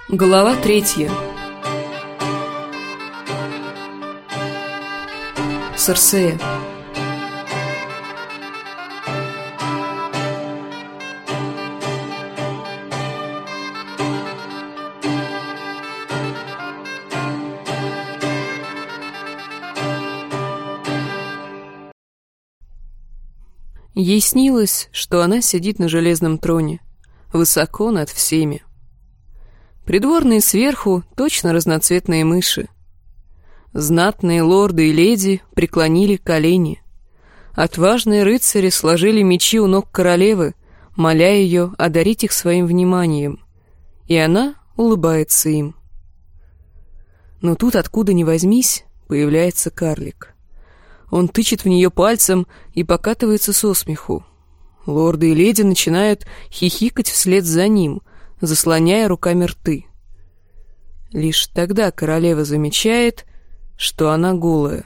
Глава 3. Серсея. Ей снилось, что она сидит на железном троне, высоко над всеми. Придворные сверху точно разноцветные мыши. Знатные лорды и леди преклонили колени. Отважные рыцари сложили мечи у ног королевы, моля ее одарить их своим вниманием. И она улыбается им. Но тут, откуда ни возьмись, появляется карлик. Он тычет в нее пальцем и покатывается со смеху. Лорды и леди начинают хихикать вслед за ним, заслоняя руками рты. Лишь тогда королева замечает, что она голая.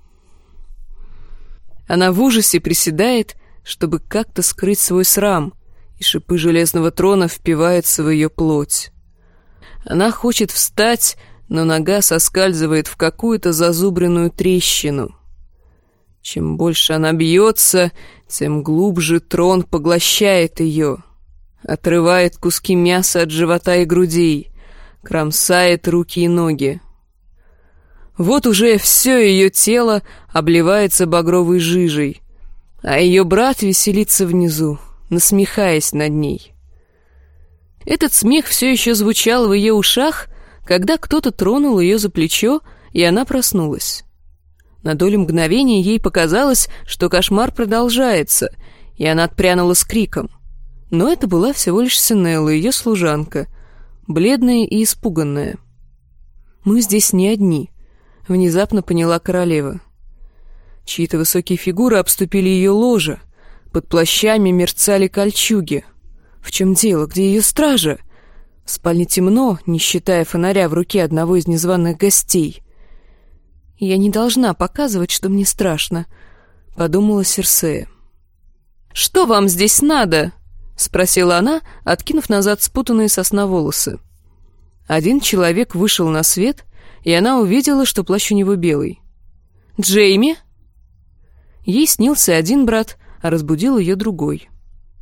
Она в ужасе приседает, чтобы как-то скрыть свой срам, и шипы железного трона впиваются в ее плоть. Она хочет встать, но нога соскальзывает в какую-то зазубренную трещину. Чем больше она бьется, тем глубже трон поглощает ее, отрывает куски мяса от живота и грудей, кромсает руки и ноги. Вот уже все ее тело обливается багровой жижей, а ее брат веселится внизу, насмехаясь над ней. Этот смех все еще звучал в ее ушах, когда кто-то тронул ее за плечо, и она проснулась. На долю мгновения ей показалось, что кошмар продолжается, и она отпрянула с криком. Но это была всего лишь Синелла, ее служанка, бледная и испуганная. «Мы здесь не одни», — внезапно поняла королева. Чьи-то высокие фигуры обступили ее ложе, под плащами мерцали кольчуги. В чем дело? Где ее стража? В спальне темно, не считая фонаря в руке одного из незваных гостей. «Я не должна показывать, что мне страшно», — подумала Серсея. «Что вам здесь надо?» — спросила она, откинув назад спутанные со сна волосы. Один человек вышел на свет, и она увидела, что плащ у него белый. «Джейми?» Ей снился один брат, а разбудил ее другой.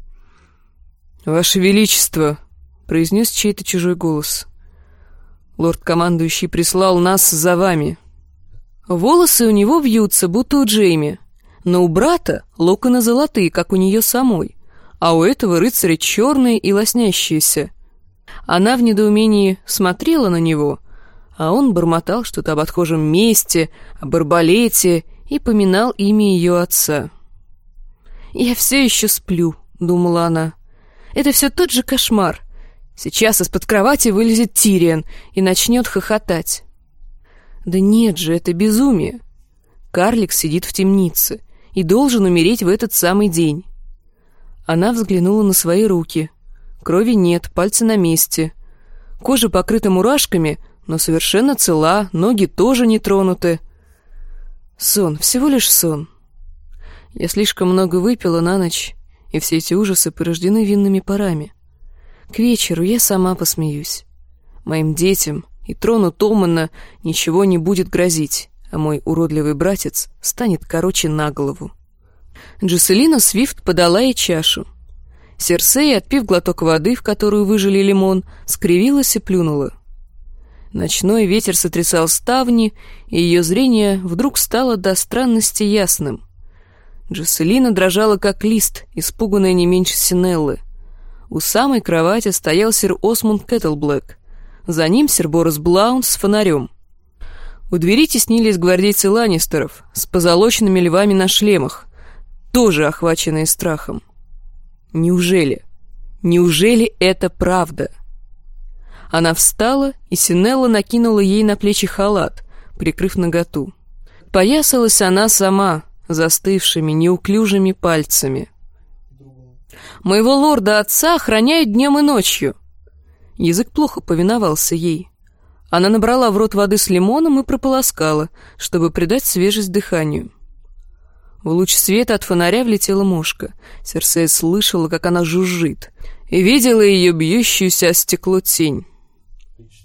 «Ваше Величество!» — произнес чей-то чужой голос. «Лорд-командующий прислал нас за вами». Волосы у него вьются, будто у Джейми, но у брата локоны золотые, как у нее самой, а у этого рыцаря черные и лоснящиеся. Она в недоумении смотрела на него, а он бормотал что-то об отхожем месте, об арбалете и поминал имя ее отца. «Я все еще сплю», — думала она. «Это все тот же кошмар. Сейчас из-под кровати вылезет Тириан и начнет хохотать». Да нет же, это безумие. Карлик сидит в темнице и должен умереть в этот самый день. Она взглянула на свои руки. Крови нет, пальцы на месте. Кожа покрыта мурашками, но совершенно цела, ноги тоже не тронуты. Сон, всего лишь сон. Я слишком много выпила на ночь, и все эти ужасы порождены винными парами. К вечеру я сама посмеюсь. Моим детям и трону Томана ничего не будет грозить, а мой уродливый братец станет короче на голову. Джесселина Свифт подала ей чашу. Серсея, отпив глоток воды, в которую выжали лимон, скривилась и плюнула. Ночной ветер сотрясал ставни, и ее зрение вдруг стало до странности ясным. Джесселина дрожала, как лист, испуганная не меньше Синеллы. У самой кровати стоял сир Осмунд Кэтлблэк. За ним сир Борис Блаун с фонарем. У двери теснились гвардейцы Ланнистеров с позолоченными львами на шлемах, тоже охваченные страхом. Неужели это правда? Она встала, и Синелла накинула ей на плечи халат, прикрыв наготу. Поясалась она сама, застывшими, неуклюжими пальцами. «Моего лорда-отца охраняют днем и ночью». Язык плохо повиновался ей. Она набрала в рот воды с лимоном и прополоскала, чтобы придать свежесть дыханию. В луч света от фонаря влетела мошка. Серсея слышала, как она жужжит, и видела ее бьющуюся о стекло тень.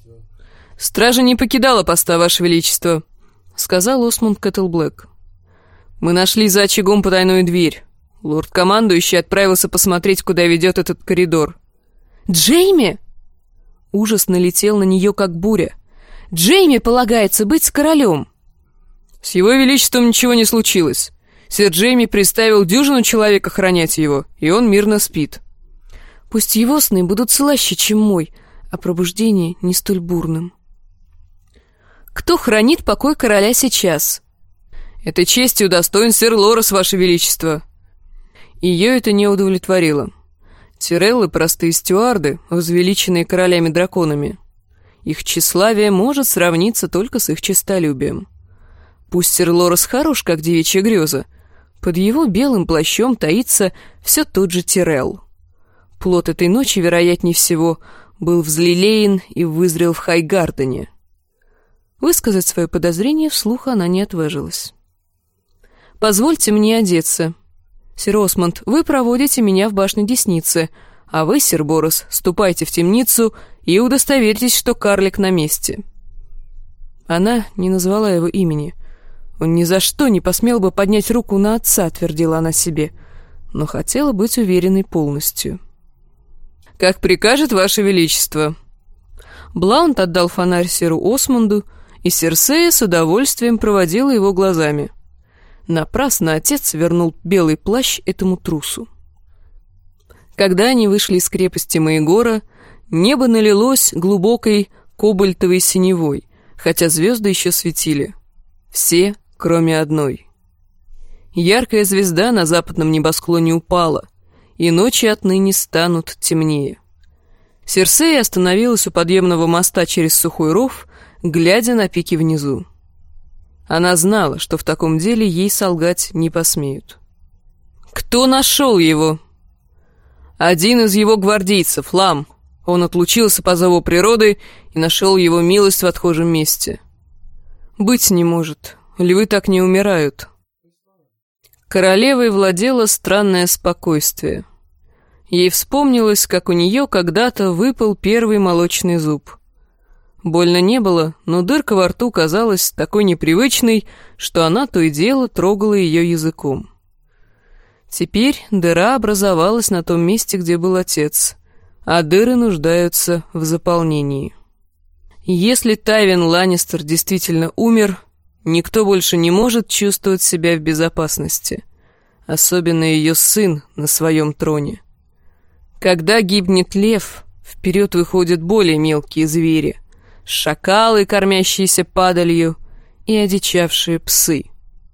«Стража не покидала поста, Ваше Величество», — сказал Осмонд Кэтлблэк. «Мы нашли за очагом потайную дверь. Лорд-командующий отправился посмотреть, куда ведет этот коридор». «Джейми!» Ужас налетел на нее, как буря. «Джейми полагается быть с королем!» «С его величеством ничего не случилось. Сэр Джейми приставил дюжину человек охранять его, и он мирно спит». «Пусть его сны будут слаще, чем мой, а пробуждение не столь бурным». «Кто хранит покой короля сейчас?» «Этой честью достоин сэр Лорес, Ваше Величество». Ее это не удовлетворило. Тиреллы — простые стюарды, возвеличенные королями-драконами. Их тщеславие может сравниться только с их честолюбием. Пусть сэр Лорес хорош, как девичья греза, под его белым плащом таится все тот же Тирелл. Плод этой ночи, вероятнее всего, был взлелеян и вызрел в Хайгардене. Высказать свое подозрение вслух она не отважилась. «Позвольте мне одеться. Сэр Осмонд, вы проводите меня в башню Десницы, а вы, сэр Борос, ступайте в темницу и удостоверьтесь, что карлик на месте». Она не назвала его имени. Он ни за что не посмел бы поднять руку на отца, твердила она себе, но хотела быть уверенной полностью. «Как прикажет Ваше Величество». Блаунд отдал фонарь сэру Осмонду, и Серсея с удовольствием проводила его глазами. Напрасно отец вернул белый плащ этому трусу. Когда они вышли из крепости Маегора, небо налилось глубокой кобальтовой синевой, хотя звезды еще светили. Все, кроме одной. Яркая звезда на западном небосклоне упала, и ночи отныне станут темнее. Серсея остановилась у подъемного моста через сухой ров, глядя на пики внизу. Она знала, что в таком деле ей солгать не посмеют. «Кто нашел его?» «Один из его гвардейцев, Лам. Он отлучился по зову природы и нашел его милость в отхожем месте». «Быть не может. Львы так не умирают». Королевой владело странное спокойствие. Ей вспомнилось, как у нее когда-то выпал первый молочный зуб. Больно не было, но дырка во рту казалась такой непривычной, что она то и дело трогала ее языком. Теперь дыра образовалась на том месте, где был отец, а дыры нуждаются в заполнении. Если Тайвин Ланнистер действительно умер, никто больше не может чувствовать себя в безопасности, особенно ее сын на своем троне. Когда гибнет лев, вперед выходят более мелкие звери, шакалы, кормящиеся падалью, и одичавшие псы.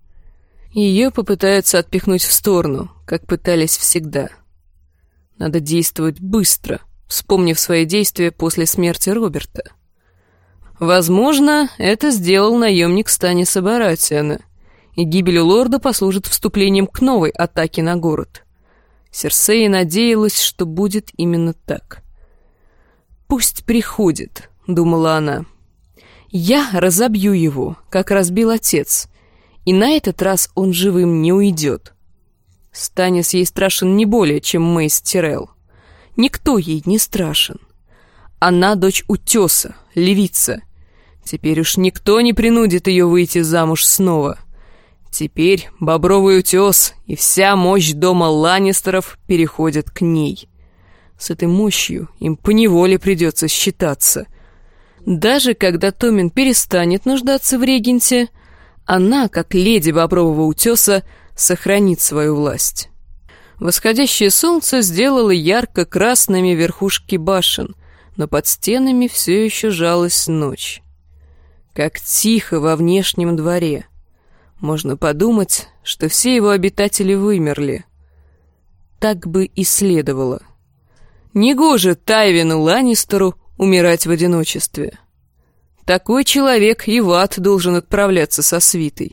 Ее попытаются отпихнуть в сторону, как пытались всегда. Надо действовать быстро, вспомнив свои действия после смерти Роберта. Возможно, это сделал наемник Станниса Баратиана, и гибель лорда послужит вступлением к новой атаке на город. Серсея надеялась, что будет именно так. «Пусть приходит», — думала она. «Я разобью его, как разбил отец, и на этот раз он живым не уйдет». Станнис ей страшен не более, чем Мейс Тирелл. Никто ей не страшен. Она дочь Утеса, львица. Теперь уж никто не принудит ее выйти замуж снова. Теперь Бобровый Утес и вся мощь дома Ланнистеров переходят к ней. С этой мощью им поневоле придется считаться. Даже когда Томин перестанет нуждаться в регенте, она, как леди Бобрового Утеса, сохранит свою власть. Восходящее солнце сделало ярко-красными верхушки башен, но под стенами все еще жалась ночь. Как тихо во внешнем дворе. Можно подумать, что все его обитатели вымерли. Так бы и следовало. Негоже Тайвину Ланнистеру умирать в одиночестве. Такой человек и в ад должен отправляться со свитой.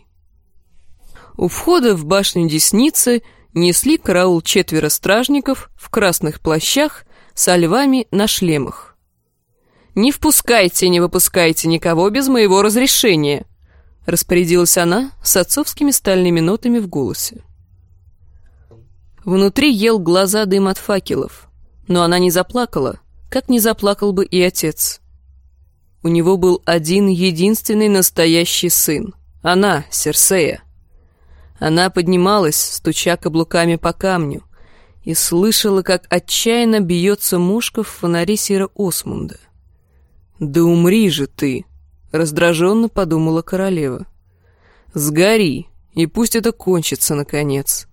У входа в башню Десницы несли караул 4 стражников в красных плащах со львами на шлемах. «Не впускайте, не выпускайте никого без моего разрешения», — распорядилась она с отцовскими стальными нотами в голосе. Внутри ел глаза дым от факелов, но она не заплакала, как не заплакал бы и отец. У него был один единственный настоящий сын. Она, Серсея. Она поднималась, стуча каблуками по камню, и слышала, как отчаянно бьется мушка в фонаре Сира Осмунда. «Да умри же ты!» — раздраженно подумала королева. «Сгори, и пусть это кончится, наконец».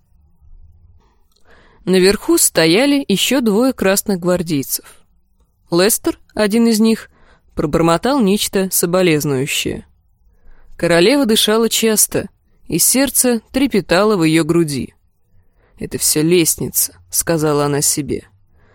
Наверху стояли еще двое красных гвардейцев. Лестер, один из них, пробормотал нечто соболезнующее. Королева дышала часто, и сердце трепетало в ее груди. «Это все лестница», — сказала она себе.